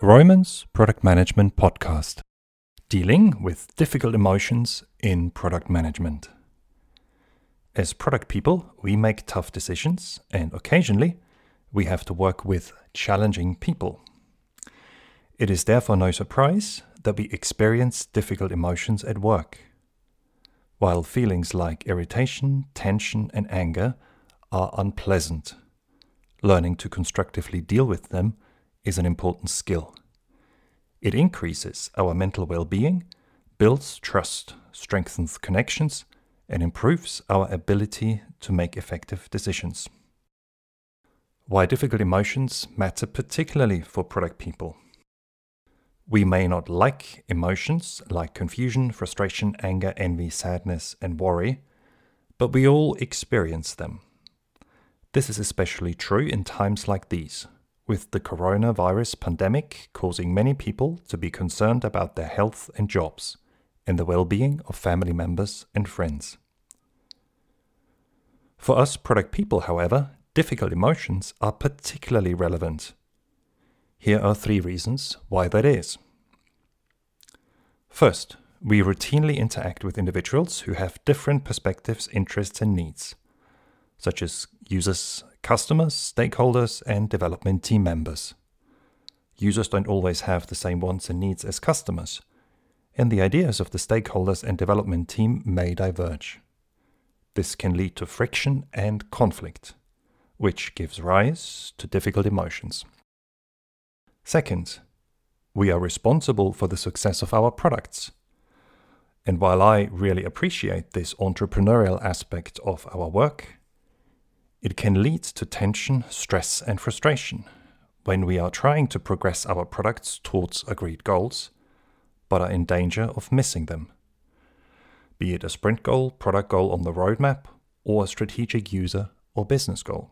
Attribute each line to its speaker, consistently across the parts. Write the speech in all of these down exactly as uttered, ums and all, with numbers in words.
Speaker 1: Groyman's Product Management Podcast, dealing with difficult emotions in product management. As product people, we make tough decisions, and occasionally we have to work with challenging people. It is therefore no surprise that we experience difficult emotions at work. While feelings like irritation, tension, and anger are unpleasant, learning to constructively deal with them is an important skill. It increases our mental well-being, builds trust, strengthens connections, and improves our ability to make effective decisions. Why difficult emotions matter particularly for product people. We may not like emotions like confusion, frustration, anger, envy, sadness, and worry, but we all experience them. This is especially true in times like these, with the coronavirus pandemic causing many people to be concerned about their health and jobs, and the well-being of family members and friends. For us product people, however, difficult emotions are particularly relevant. Here are three reasons why that is. First, we routinely interact with individuals who have different perspectives, interests, and needs, such as users, customers, stakeholders, and development team members. Users don't always have the same wants and needs as customers, and the ideas of the stakeholders and development team may diverge. This can lead to friction and conflict, which gives rise to difficult emotions. Second, we are responsible for the success of our products. And while I really appreciate this entrepreneurial aspect of our work, it can lead to tension, stress, and frustration when we are trying to progress our products towards agreed goals, but are in danger of missing them. Be it a sprint goal, product goal on the roadmap, or a strategic user or business goal.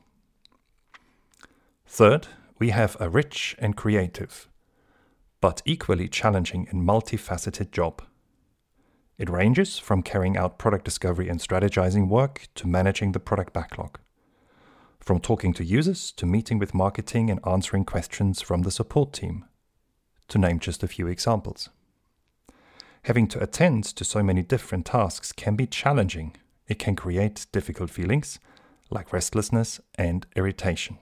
Speaker 1: Third, we have a rich and creative, but equally challenging and multifaceted job. It ranges from carrying out product discovery and strategizing work to managing the product backlog. From talking to users to meeting with marketing and answering questions from the support team, to name just a few examples. Having to attend to so many different tasks can be challenging. It can create difficult feelings like restlessness and irritation.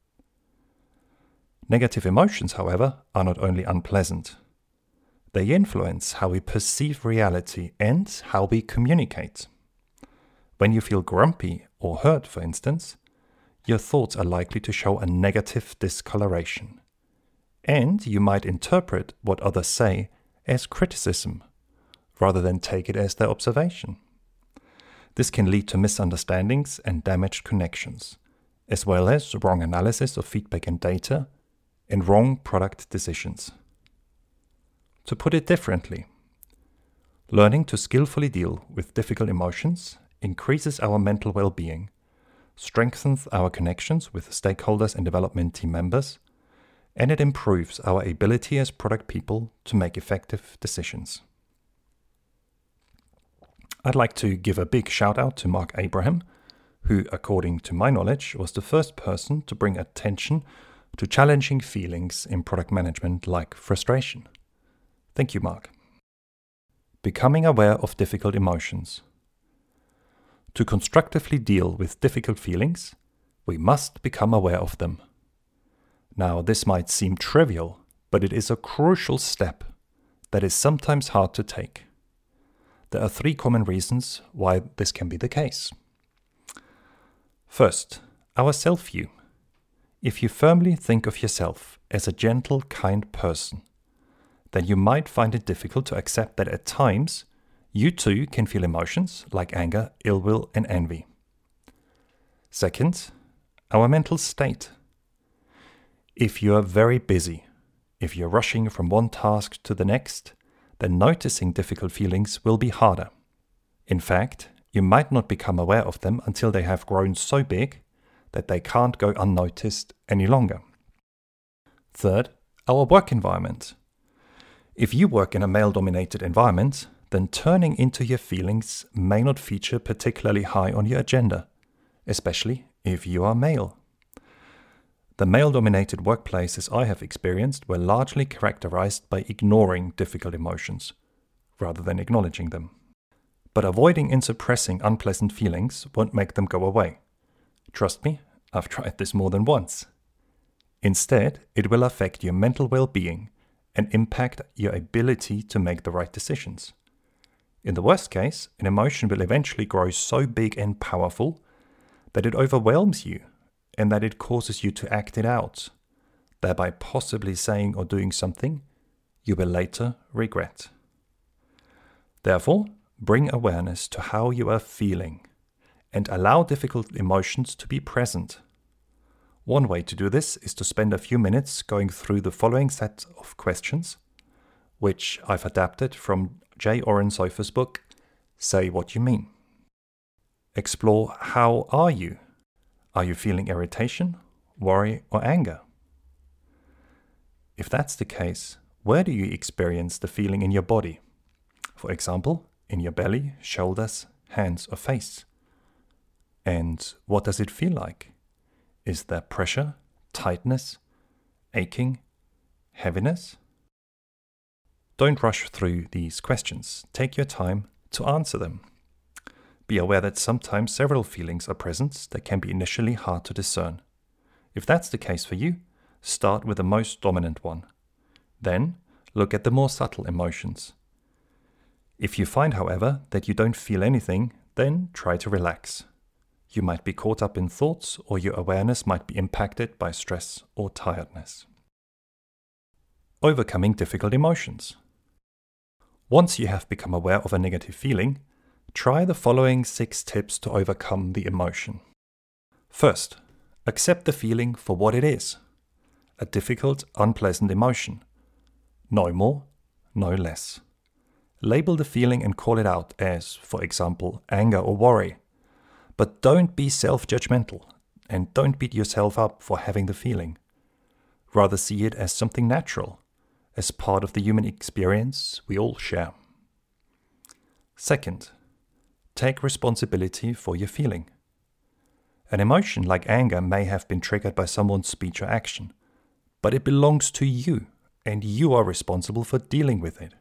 Speaker 1: Negative emotions, however, are not only unpleasant. They influence how we perceive reality and how we communicate. When you feel grumpy or hurt, for instance, your thoughts are likely to show a negative discoloration, and you might interpret what others say as criticism, rather than take it as their observation. This can lead to misunderstandings and damaged connections, as well as wrong analysis of feedback and data, and wrong product decisions. To put it differently, learning to skillfully deal with difficult emotions increases our mental well-being, strengthens our connections with stakeholders and development team members, and it improves our ability as product people to make effective decisions. I'd like to give a big shout out to Mark Abraham, who, according to my knowledge, was the first person to bring attention to challenging feelings in product management like frustration. Thank you, Mark. Becoming aware of difficult emotions. To constructively deal with difficult feelings, we must become aware of them. Now, this might seem trivial, but it is a crucial step that is sometimes hard to take. There are three common reasons why this can be the case. First, our self-view. If you firmly think of yourself as a gentle, kind person, then you might find it difficult to accept that at times you too can feel emotions like anger, ill will, and envy. Second, our mental state. If you are very busy, if you're rushing from one task to the next, then noticing difficult feelings will be harder. In fact, you might not become aware of them until they have grown so big that they can't go unnoticed any longer. Third, our work environment. If you work in a male-dominated environment, then turning into your feelings may not feature particularly high on your agenda, especially if you are male. The male-dominated workplaces I have experienced were largely characterized by ignoring difficult emotions, rather than acknowledging them. But avoiding and suppressing unpleasant feelings won't make them go away. Trust me, I've tried this more than once. Instead, it will affect your mental well-being and impact your ability to make the right decisions. In the worst case, an emotion will eventually grow so big and powerful that it overwhelms you and that it causes you to act it out, thereby possibly saying or doing something you will later regret. Therefore, bring awareness to how you are feeling and allow difficult emotions to be present. One way to do this is to spend a few minutes going through the following set of questions, which I've adapted from Jay Orensofer's book, Say What You Mean. Explore how are you? Are you feeling irritation, worry, or anger? If that's the case, where do you experience the feeling in your body? For example, in your belly, shoulders, hands, or face. And what does it feel like? Is there pressure, tightness, aching, heaviness? Don't rush through these questions. Take your time to answer them. Be aware that sometimes several feelings are present that can be initially hard to discern. If that's the case for you, start with the most dominant one. Then, look at the more subtle emotions. If you find, however, that you don't feel anything, then try to relax. You might be caught up in thoughts, or your awareness might be impacted by stress or tiredness. Overcoming difficult emotions. Once you have become aware of a negative feeling, try the following six tips to overcome the emotion. First, accept the feeling for what it is. A difficult, unpleasant emotion. No more, no less. Label the feeling and call it out as, for example, anger or worry. But don't be self-judgmental and don't beat yourself up for having the feeling. Rather see it as something natural, as part of the human experience we all share. Second, take responsibility for your feeling. An emotion like anger may have been triggered by someone's speech or action, but it belongs to you and you are responsible for dealing with it.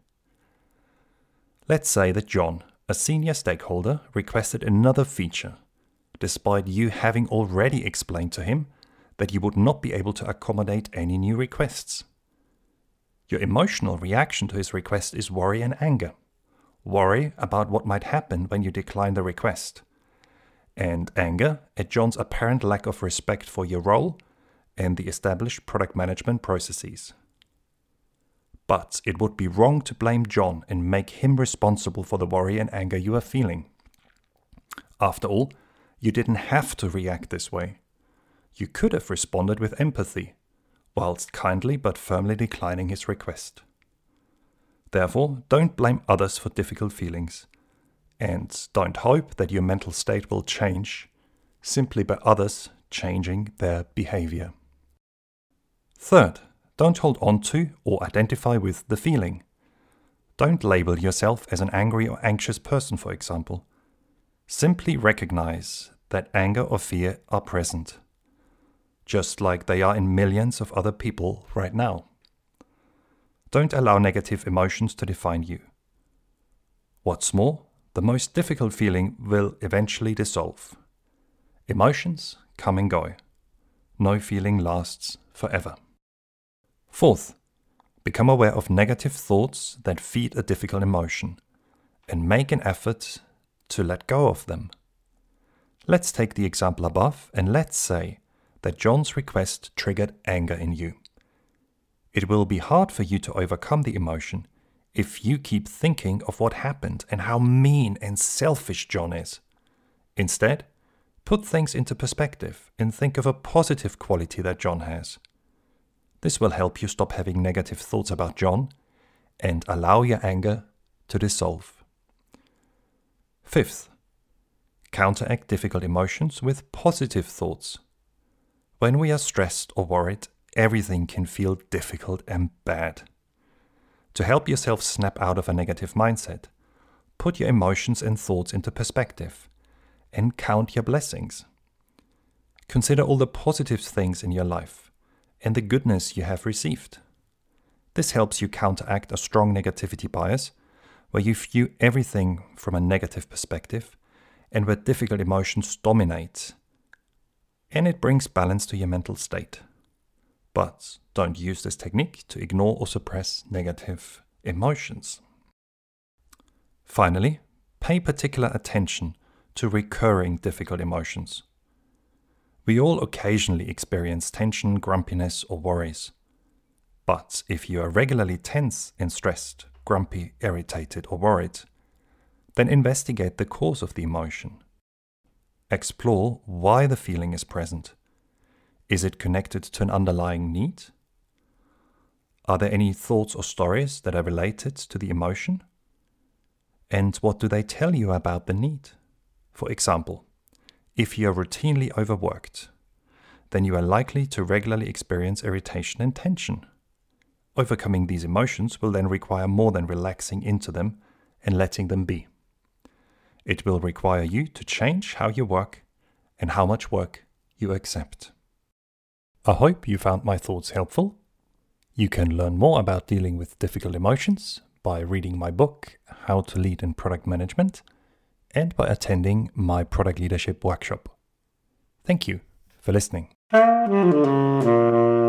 Speaker 1: Let's say that John, a senior stakeholder, requested another feature, despite you having already explained to him that you would not be able to accommodate any new requests. Your emotional reaction to his request is worry and anger. Worry about what might happen when you decline the request, and anger at John's apparent lack of respect for your role and the established product management processes. But it would be wrong to blame John and make him responsible for the worry and anger you are feeling. After all, you didn't have to react this way. You could have responded with empathy, whilst kindly but firmly declining his request. Therefore, don't blame others for difficult feelings, and don't hope that your mental state will change simply by others changing their behavior. Third, don't hold on to or identify with the feeling. Don't label yourself as an angry or anxious person, for example. Simply recognize that anger or fear are present, just like they are in millions of other people right now. Don't allow negative emotions to define you. What's more, the most difficult feeling will eventually dissolve. Emotions come and go. No feeling lasts forever. Fourth, become aware of negative thoughts that feed a difficult emotion and make an effort to let go of them. Let's take the example above and let's say that John's request triggered anger in you. It will be hard for you to overcome the emotion if you keep thinking of what happened and how mean and selfish John is. Instead, put things into perspective and think of a positive quality that John has. This will help you stop having negative thoughts about John and allow your anger to dissolve. Fifth, counteract difficult emotions with positive thoughts. When we are stressed or worried, everything can feel difficult and bad. To help yourself snap out of a negative mindset, put your emotions and thoughts into perspective and count your blessings. Consider all the positive things in your life and the goodness you have received. This helps you counteract a strong negativity bias, where you view everything from a negative perspective and where difficult emotions dominate. And it brings balance to your mental state. But don't use this technique to ignore or suppress negative emotions. Finally, pay particular attention to recurring difficult emotions. We all occasionally experience tension, grumpiness, or worries. But if you are regularly tense and stressed, grumpy, irritated, or worried, then investigate the cause of the emotion. Explore why the feeling is present. Is it connected to an underlying need? Are there any thoughts or stories that are related to the emotion? And what do they tell you about the need? For example, if you are routinely overworked, then you are likely to regularly experience irritation and tension. Overcoming these emotions will then require more than relaxing into them and letting them be. It will require you to change how you work and how much work you accept. I hope you found my thoughts helpful. You can learn more about dealing with difficult emotions by reading my book, How to Lead in Product Management, and by attending my product leadership workshop. Thank you for listening.